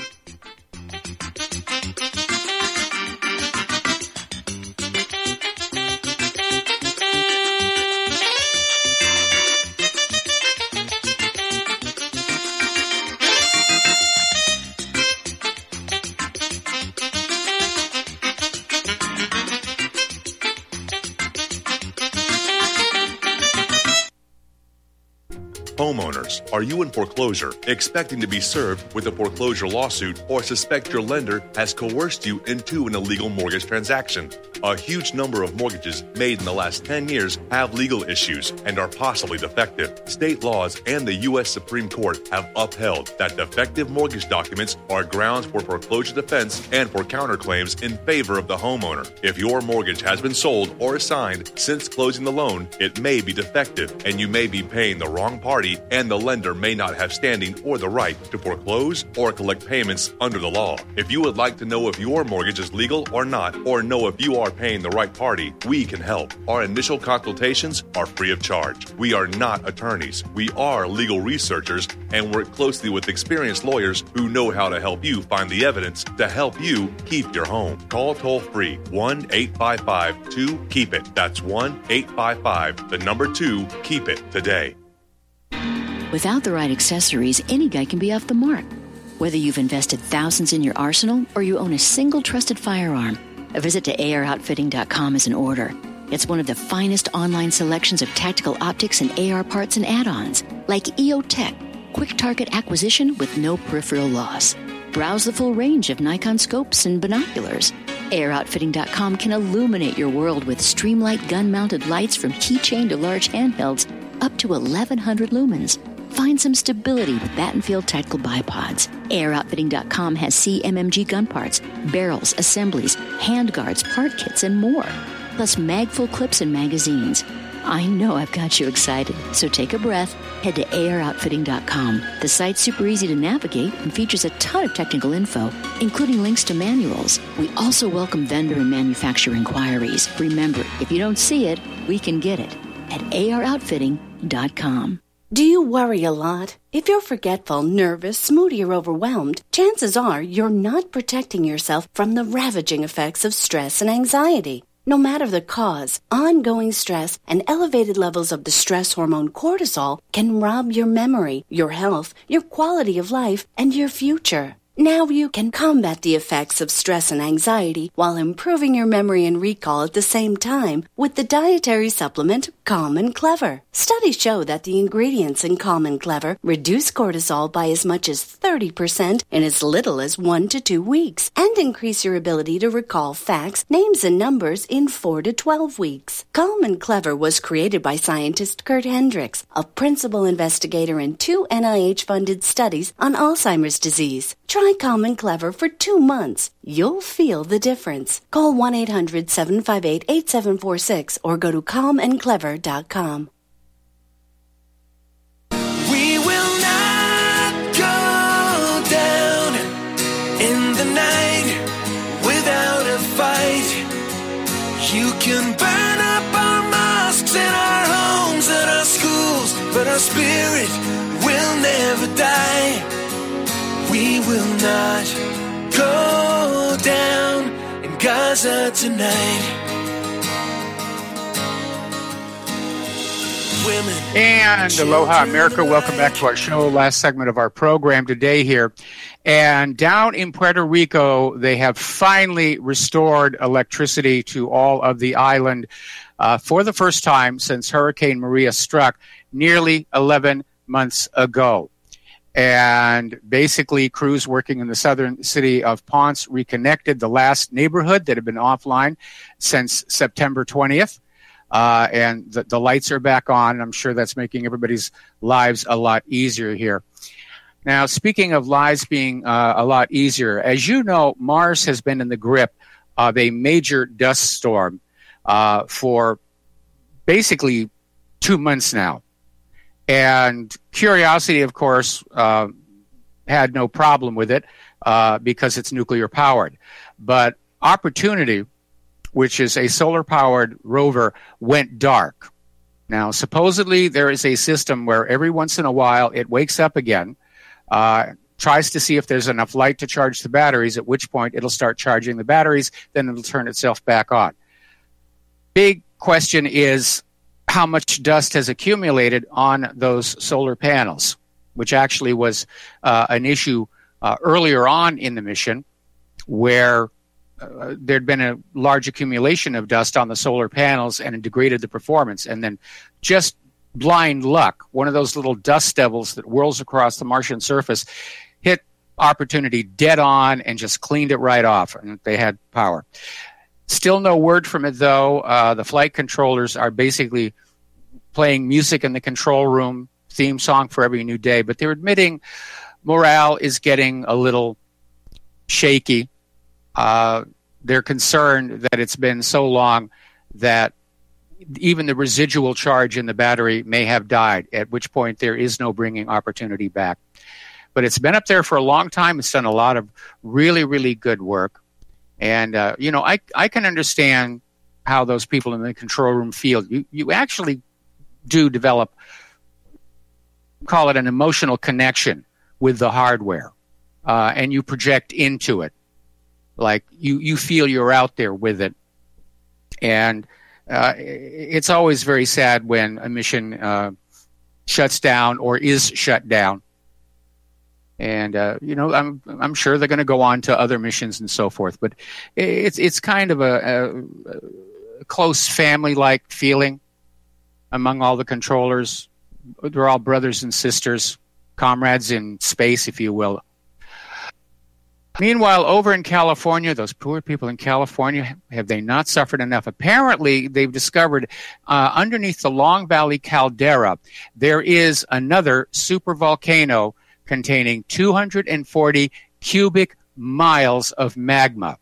Homeowners, are you in foreclosure, expecting to be served with a foreclosure lawsuit, or suspect your lender has coerced you into an illegal mortgage transaction? A huge number of mortgages made in the last 10 years have legal issues and are possibly defective. State laws and the U.S. Supreme Court have upheld that defective mortgage documents are grounds for foreclosure defense and for counterclaims in favor of the homeowner. If your mortgage has been sold or assigned since closing the loan, it may be defective and you may be paying the wrong party, and the lender may not have standing or the right to foreclose or collect payments under the law. If you would like to know if your mortgage is legal or not, or know if you are paying the right party, we can help. Our initial consultations are free of charge. We are not attorneys. We are legal researchers and work closely with experienced lawyers who know how to help you find the evidence to help you keep your home. Call toll-free 1-855-2-KEEP-IT. That's 1-855-2-KEEP-IT today. Without the right accessories, any guy can be off the mark. Whether you've invested thousands in your arsenal or you own a single trusted firearm, a visit to AROutfitting.com is in order. It's one of the finest online selections of tactical optics and AR parts and add-ons, like EOTech, quick target acquisition with no peripheral loss. Browse the full range of Nikon scopes and binoculars. AROutfitting.com can illuminate your world with Streamlight gun-mounted lights from keychain to large handhelds up to 1,100 lumens. Find some stability with Battenfield Tactical Bipods. AirOutfitting.com has CMMG gun parts, barrels, assemblies, handguards, part kits, and more. Plus magful clips and magazines. I know I've got you excited, so take a breath. Head to AirOutfitting.com. The site's super easy to navigate and features a ton of technical info, including links to manuals. We also welcome vendor and manufacturer inquiries. Remember, if you don't see it, we can get it at AirOutfitting.com. Do you worry a lot? If you're forgetful, nervous, moody, or overwhelmed, chances are you're not protecting yourself from the ravaging effects of stress and anxiety. No matter the cause, ongoing stress and elevated levels of the stress hormone cortisol can rob your memory, your health, your quality of life, and your future. Now you can combat the effects of stress and anxiety while improving your memory and recall at the same time with the dietary supplement Calm and Clever. Studies show that the ingredients in Calm and Clever reduce cortisol by as much as 30% in as little as 1 to 2 weeks and increase your ability to recall facts, names, and numbers in 4 to 12 weeks. Calm and Clever was created by scientist Kurt Hendricks, a principal investigator in 2 NIH-funded studies on Alzheimer's disease. Try Calm and Clever for 2 months. You'll feel the difference. Call 1-800-758-8746 or go to calmandclever.com. We will not go down in the night without a fight. You can burn up our mosques and our homes and our schools, but our spirit will never die. We will not go down in Gaza tonight. Women. And aloha, America. Welcome back to our show. Last segment of our program today here. And down in Puerto Rico, they have finally restored electricity to all of the island for the first time since Hurricane Maria struck nearly 11 months ago. And basically, crews working in the southern city of Ponce reconnected the last neighborhood that had been offline since September 20th. And the lights are back on. I'm sure that's making everybody's lives a lot easier here. Now, speaking of lives being a lot easier, as you know, Mars has been in the grip of a major dust storm for basically 2 months now. And Curiosity, of course, had no problem with it because it's nuclear powered. But Opportunity, which is a solar-powered rover, went dark. Now, supposedly there is a system where every once in a while it wakes up again, tries to see if there's enough light to charge the batteries, at which point it'll start charging the batteries, then it'll turn itself back on. Big question is how much dust has accumulated on those solar panels, which actually was an issue earlier on in the mission where there'd been a large accumulation of dust on the solar panels and it degraded the performance. And then just blind luck, one of those little dust devils that whirls across the Martian surface hit Opportunity dead on and just cleaned it right off, and they had power. Still no word from it, though. The flight controllers are basically playing music in the control room, theme song for every new day, but they're admitting morale is getting a little shaky. They're concerned that it's been so long that even the residual charge in the battery may have died, at which point there is no bringing Opportunity back. But it's been up there for a long time. It's done a lot of really, really good work. And, I can understand how those people in the control room feel. You actually do develop, call it an emotional connection with the hardware, and you project into it. Like you feel you're out there with it. And it's always very sad when a mission shuts down or is shut down. And I'm sure they're going to go on to other missions and so forth. But it's kind of a close family-like feeling among all the controllers. They're all brothers and sisters, comrades in space, if you will. Meanwhile, over in California, those poor people in California, have they not suffered enough? Apparently, they've discovered underneath the Long Valley caldera, there is another supervolcano containing 240 cubic miles of magma.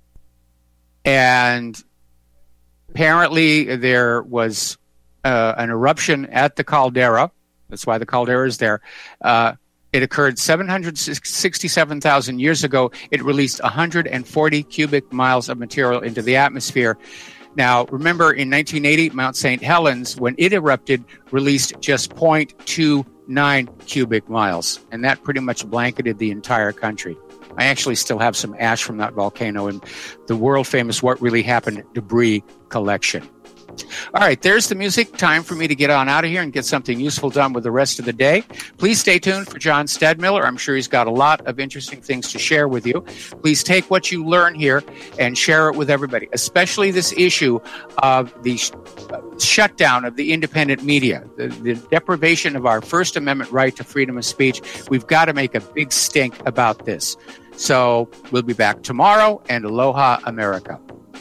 And apparently there was an eruption at the caldera. That's why the caldera is there. It occurred 767,000 years ago. It released 140 cubic miles of material into the atmosphere. Now, remember, in 1980, Mount St. Helens, when it erupted, released just 0.29 cubic miles, and that pretty much blanketed the entire country. I actually still have some ash from that volcano in the world-famous What Really Happened debris collection. All right, there's the music. Time for me to get on out of here and get something useful done with the rest of the day. Please stay tuned for John Stedmiller. I'm sure he's got a lot of interesting things to share with you. Please take what you learn here and share it with everybody, especially this issue of the shutdown of the independent media, the deprivation of our First Amendment right to freedom of speech. We've got to make a big stink about this. So we'll be back tomorrow, and aloha, America.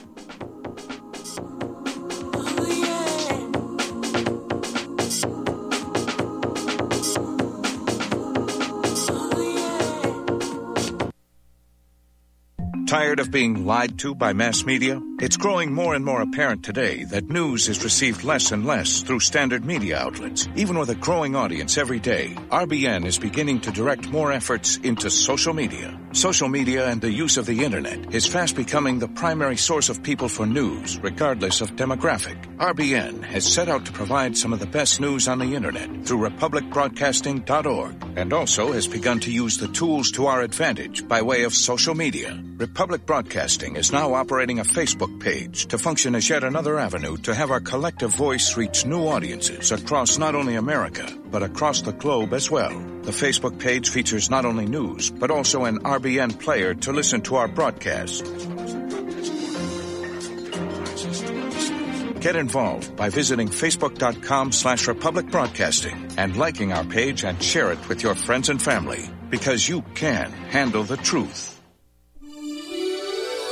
Tired of being lied to by mass media? It's growing more and more apparent today that news is received less and less through standard media outlets. Even with a growing audience every day, RBN is beginning to direct more efforts into social media. Social media and the use of the internet is fast becoming the primary source of people for news, regardless of demographic. RBN has set out to provide some of the best news on the internet through republicbroadcasting.org, and also has begun to use the tools to our advantage by way of social media. Republic Broadcasting is now operating a Facebook page to function as yet another avenue to have our collective voice reach new audiences across not only America, but across the globe as well. The Facebook page features not only news, but also an RBN player to listen to our broadcasts. Get involved by visiting facebook.com/Republic Broadcasting and liking our page and share it with your friends and family, because you can handle the truth.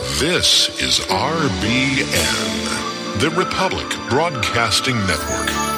This is RBN, the Republic Broadcasting Network.